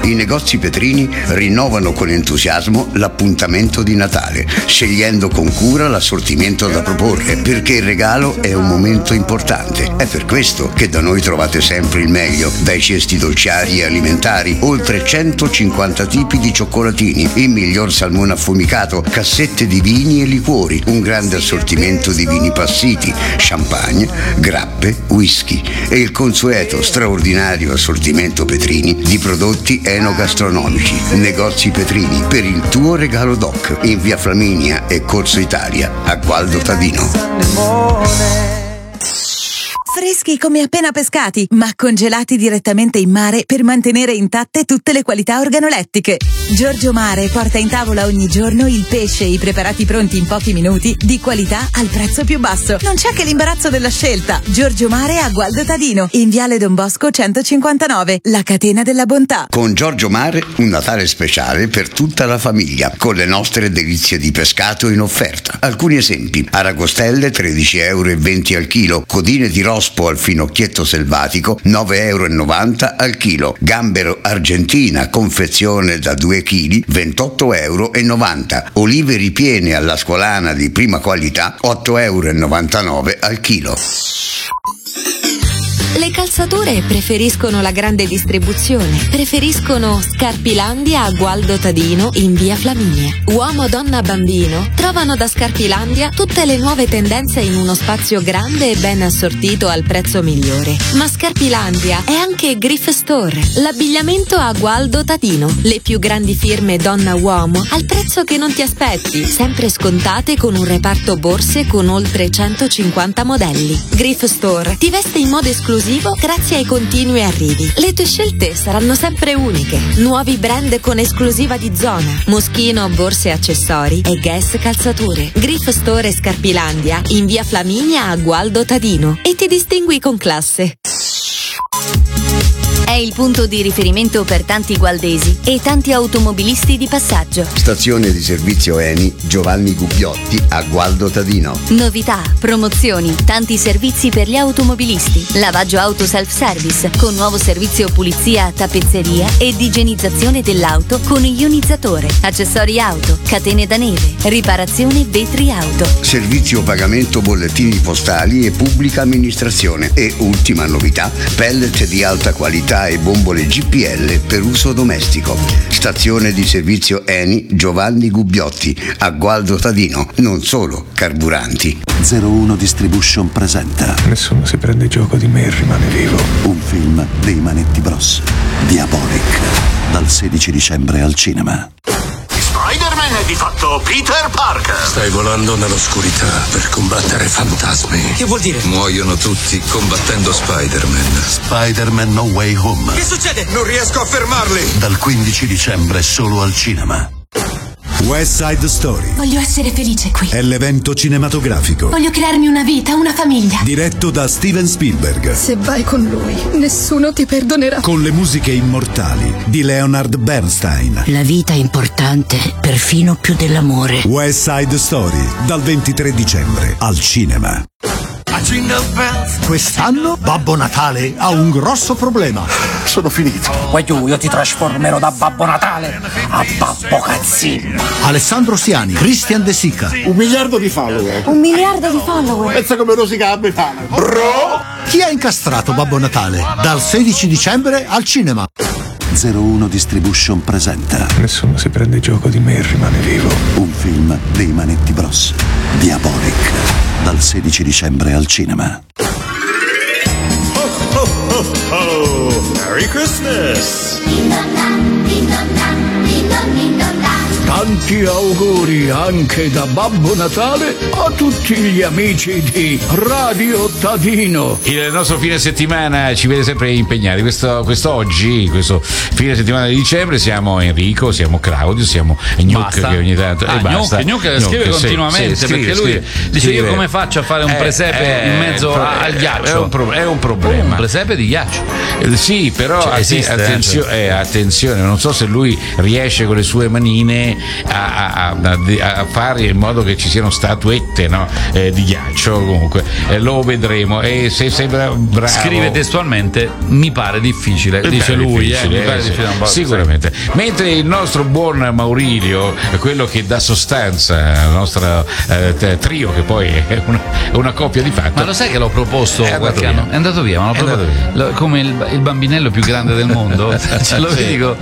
I: I negozi Petrini rinnovano con entusiasmo l'appuntamento di Natale, scegliendo con cura l'assortimento da proporre, perché il regalo è un momento importante. È per questo che da noi trovate sempre il meglio, dai cesti dolciari e alimentari, oltre centocinquanta tipi di cioccolatini, il miglior salmone affumicato, cassette di vini e liquori, un grande assortimento di vini passiti, champagne, grappe, whisky e il consueto straordinario assortimento Petrini di prodotti enogastronomici. Negozi Petrini, per il tuo regalo doc, in via Flaminia e Corso Italia, a Gualdo Tadino.
P: Freschi come appena pescati, ma congelati direttamente in mare per mantenere intatte tutte le qualità organolettiche. Giorgio Mare porta in tavola ogni giorno il pesce e i preparati pronti in pochi minuti, di qualità al prezzo più basso. Non c'è che l'imbarazzo della scelta. Giorgio Mare a Gualdo Tadino, in viale Don Bosco centocinquantanove, la catena della bontà.
I: Con Giorgio Mare un Natale speciale per tutta la famiglia, con le nostre delizie di pescato in offerta. Alcuni esempi: aragostelle tredici euro e venti al chilo, codine di rospo al finocchietto selvatico nove euro e novanta al chilo, gambero argentina confezione da due chili ventotto euro e novanta, olive ripiene all'ascolana di prima qualità otto euro e novantanove al chilo.
H: Le calzature preferiscono la grande distribuzione, preferiscono Scarpilandia a Gualdo Tadino in via Flaminia. Uomo, donna, bambino trovano da Scarpilandia tutte le nuove tendenze in uno spazio grande e ben assortito al prezzo migliore. Ma Scarpilandia è anche Griff Store, l'abbigliamento a Gualdo Tadino, le più grandi firme donna-uomo al prezzo che non ti aspetti, sempre scontate con un reparto borse con oltre centocinquanta modelli. Griff Store ti veste in modo esclusivo grazie ai continui arrivi. Le tue scelte saranno sempre uniche. Nuovi brand con esclusiva di zona: Moschino, borse e accessori e Guess calzature. Griff Store e Scarpilandia in via Flaminia a Gualdo Tadino. E ti distingui con classe.
Q: È il punto di riferimento per tanti gualdesi e tanti automobilisti di passaggio.
I: Stazione di servizio Eni Giovanni Gubbiotti a Gualdo Tadino.
Q: Novità, promozioni, tanti servizi per gli automobilisti. Lavaggio auto self-service con nuovo servizio pulizia, tappezzeria ed igienizzazione dell'auto con ionizzatore. Accessori auto, catene da neve, riparazione vetri auto.
I: Servizio pagamento bollettini postali e pubblica amministrazione. E ultima novità, pellet di alta qualità e bombole G P L per uso domestico. Stazione di servizio Eni Giovanni Gubbiotti a Gualdo Tadino. Non solo carburanti.
N: zero uno Distribution presenta
R: Nessuno si prende gioco di me e rimane vivo.
N: Un film dei Manetti Bros. Diabolic, dal sedici dicembre al cinema.
S: Spider-Man è di fatto Peter Parker.
T: Stai volando nell'oscurità per combattere fantasmi.
S: Che vuol dire?
T: Muoiono tutti combattendo Spider-Man.
N: Spider-Man No Way Home.
S: Che succede? Non riesco a fermarli.
N: Dal quindici dicembre solo al cinema.
U: West Side Story.
V: Voglio essere felice qui.
U: È l'evento cinematografico.
V: Voglio crearmi una vita, una famiglia.
U: Diretto da Steven Spielberg.
V: Se vai con lui, nessuno ti perdonerà.
U: Con le musiche immortali di Leonard Bernstein.
W: La vita è importante, perfino più dell'amore.
U: West Side Story, dal ventitré dicembre al cinema.
X: Quest'anno Babbo Natale ha un grosso problema.
Y: Sono finito.
X: Guagliù, io ti trasformerò da Babbo Natale a Babbo Cazzino. Alessandro Siani, Christian De Sica.
Y: Un miliardo di follower.
V: Un miliardo di follower.
Y: Pensa come rosica la Befana. Bro!
X: Chi ha incastrato Babbo Natale? Dal sedici dicembre al cinema.
N: zero uno Distribution presenta
R: Nessuno si prende gioco di me e rimane vivo.
N: Un film dei Manetti Bros. Diabolic, dal sedici dicembre al cinema.
S: Oh, oh, oh, oh. Merry Christmas!
X: Tanti auguri anche da Babbo Natale a tutti gli amici di Radio Tadino.
C: Il nostro fine settimana ci vede sempre impegnati. Questo, quest'oggi, questo fine settimana di dicembre, siamo Enrico, siamo Claudio, siamo Gnuc che ogni tanto.
B: Ah,
C: e basta.
B: Gnuc, Gnuc scrive
C: Gnuc,
B: continuamente
C: sì, sì,
B: perché
C: scrive,
B: lui
C: scrive,
B: dice:
C: scrive.
B: Io come faccio a fare un
C: Eh,
B: presepe
C: eh,
B: in mezzo
C: pro-
B: al ghiaccio?
C: È un, pro- è un problema.
B: Un presepe di ghiaccio.
C: Eh, sì, però
B: Cioè,
C: att-
B: esiste,
C: attenzio-
B: eh,
C: eh, attenzione, non so se lui riesce con le sue manine a, a, a, a fare in modo che ci siano statuette, no? eh, di ghiaccio. Comunque eh, lo vedremo. vedremo. E se sembra bravo.
B: Scrive testualmente: mi pare difficile,
C: mi
B: dice
C: pare
B: lui.
C: difficile,
B: eh, mi pare
C: eh, sì.
B: difficile
C: Sicuramente. Mentre il nostro buon Maurilio, quello che dà sostanza al nostro eh, trio, che poi è una, una coppia di fatto.
B: Ma lo sai che l'ho proposto
C: è
B: qualche
C: andato
B: anno?
C: via.
B: È andato via, ma l'ho
C: È
B: proposto,
C: andato via.
B: lo- come il, il bambinello più grande del mondo. Ce lo
C: Sì.
B: dico.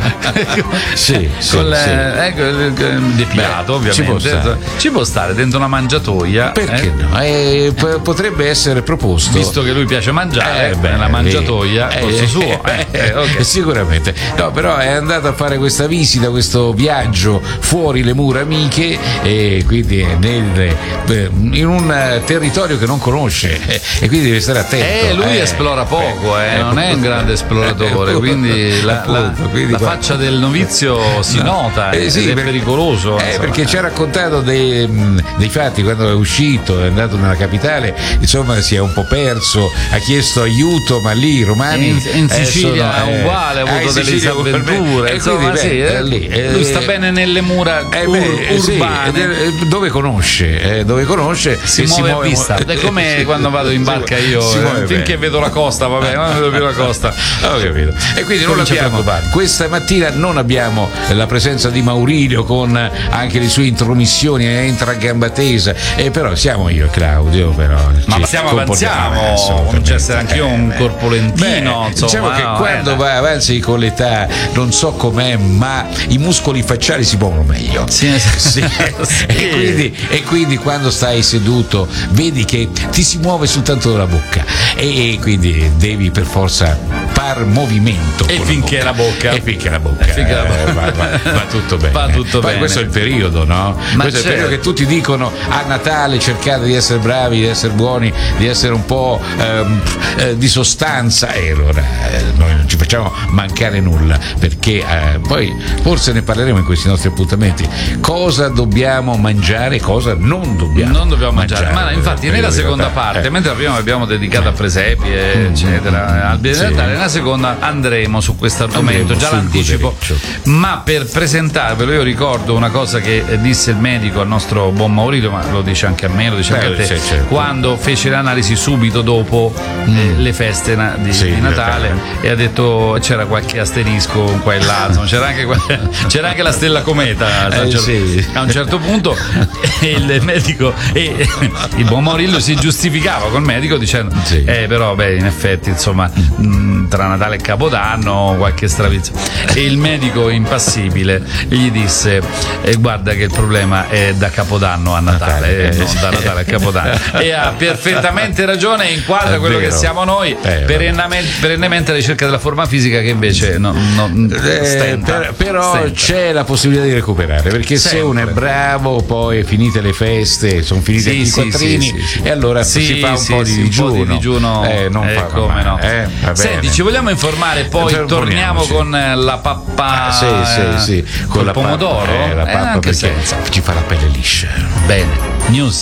C: Sì, sì,
B: Con le-
C: sì.
B: ecco, il- depilato,
C: Beh,
B: ovviamente.
C: ci può stare.
B: Ci può stare dentro una mangiatoia.
C: Perché
B: eh?
C: no? Eh, p- potrebbe essere proposto.
B: Visto che lui piace mangiare,
C: Eh, beh,
B: nella mangiatoia,
C: eh,
B: posto
C: eh,
B: suo. Eh, eh, ok.
C: Sicuramente. No, però è andato a fare questa visita, questo viaggio fuori le mura amiche, e quindi è nel, eh, in un territorio che non conosce, eh, e quindi deve stare attento.
B: Eh, lui
C: eh.
B: esplora poco, eh,
C: Eh,
B: non è un grande esploratore,
C: eh,
B: quindi la, la-
C: appunto, quindi
B: la
C: qua-
B: faccia del novizio si
C: No.
B: nota,
C: Eh,
B: ed
C: sì,
B: è
C: per-
B: pericoloso.
C: Eh,
B: insomma.
C: perché ci ha raccontato dei, mh, dei fatti quando è uscito, è andato nella capitale, insomma si è un po' perso, ha chiesto aiuto, ma lì i romani
B: in, in
C: eh,
B: Sicilia
C: sono,
B: è
C: eh,
B: uguale, ha
C: ah,
B: avuto
C: in
B: delle
C: Sicilia
B: disavventure,
C: ugualmente. E
B: insomma,
C: quindi,
B: sì,
C: beh,
B: eh,
C: lì, eh,
B: lui sta bene nelle mura
C: eh,
B: ur-
C: beh, eh, sì,
B: urbane.
C: eh, dove conosce, eh, dove conosce
B: Si
C: e
B: muove a vista.
C: mo-
B: È come
C: sì,
B: quando vado in barca io,
C: si
B: eh,
C: muove
B: finché
C: bene.
B: vedo la costa, va bene, ma non vedo più la costa.
C: Ho capito. E quindi non
B: Comincia a
C: abbiamo
B: preoccupare.
C: questa mattina non abbiamo la presenza di Maurilio con anche le sue intromissioni, entra a gamba tesa, e però siamo io e Claudio, però
B: Ma
C: ci
B: siamo
C: comportiamo,
B: avanziamo,
C: assolutamente.
B: comincia a essere anch'io un
C: Eh,
B: corpulentino,
C: beh,
B: insomma,
C: diciamo che
B: no,
C: quando
B: eh,
C: vai avanzi con l'età, non so com'è, ma i muscoli facciali si muovono meglio.
B: Sì,
C: Sì. E, quindi, e quindi quando stai seduto vedi che ti si muove soltanto la bocca, e quindi devi per forza far movimento
B: E
C: con
B: finché
C: la
B: la bocca.
C: e finché la bocca,
B: E finché la
C: eh,
B: bocca.
C: va, va- va tutto bene.
B: Va tutto
C: Poi
B: bene.
C: questo è il periodo, no?
B: Ma
C: questo è il periodo
B: certo.
C: che tutti dicono a Natale: cercate di essere bravi, di essere buoni, di essere un po' ehm, eh, di sostanza, e allora eh, noi non ci facciamo mancare nulla, perché eh, poi forse ne parleremo in questi nostri appuntamenti. Cosa dobbiamo mangiare, cosa non dobbiamo
B: non dobbiamo mangiare, ma infatti nella seconda parte,
C: eh.
B: mentre la prima abbiamo dedicato a presepi eccetera, al
C: Sì.
B: Natale, nella seconda andremo su questo argomento,
C: Andremo
B: già
C: sul
B: l'anticipo,
C: godereccio.
B: ma per presentarvelo io ricordo una cosa che disse il medico al nostro buon Maurilio, ma lo dice anche a me, lo dice
C: Beh,
B: anche a te,
C: sì, certo.
B: quando fece l'analisi subito dopo eh, le feste na- di,
C: Sì,
B: di Natale,
C: Natale.
B: e ha detto c'era qualche asterisco qua e là, insomma, c'era anche, qual- c'era anche la stella cometa a un
C: Eh,
B: certo,
C: sì.
B: a un certo punto, e il medico e il buon Maurilio si giustificava col medico dicendo
C: Sì.
B: eh però beh in effetti insomma mh, tra Natale e Capodanno qualche stravizzo, e il medico impassibile gli disse eh, guarda che il problema è da Capodanno a Natale, eh, non da Natale a Capodanno, e ha perfettamente ragione, inquadra
C: È
B: quello
C: vero.
B: che siamo noi,
C: Eh,
B: perennemente, perennemente alla ricerca della forma fisica, che invece no, no,
C: Eh,
B: stenta,
C: per- però
B: stenta.
C: c'è la possibilità di recuperare, perché se
B: Sempre.
C: uno è bravo, poi finite le feste, sono finiti
B: Sì,
C: anche i
B: sì,
C: quattrini,
B: sì, sì, sì.
C: e allora
B: Sì,
C: si fa un
B: sì,
C: po' di
B: sì, un
C: digiuno,
B: po' di digiuno,
C: eh, non
B: eh,
C: fa
B: come
C: male,
B: no.
C: eh, va
B: Senti,
C: bene.
B: ci vogliamo informare, poi
C: Eh,
B: torniamo
C: torniamoci.
B: con eh, la pappa,
C: Ah, sì, sì, sì,
B: con
C: la
B: il pomodoro,
C: pappa, eh, la
B: Eh,
C: pappa
B: anche
C: perché
B: senza.
C: ci fa la pelle liscia.
B: Bene, news.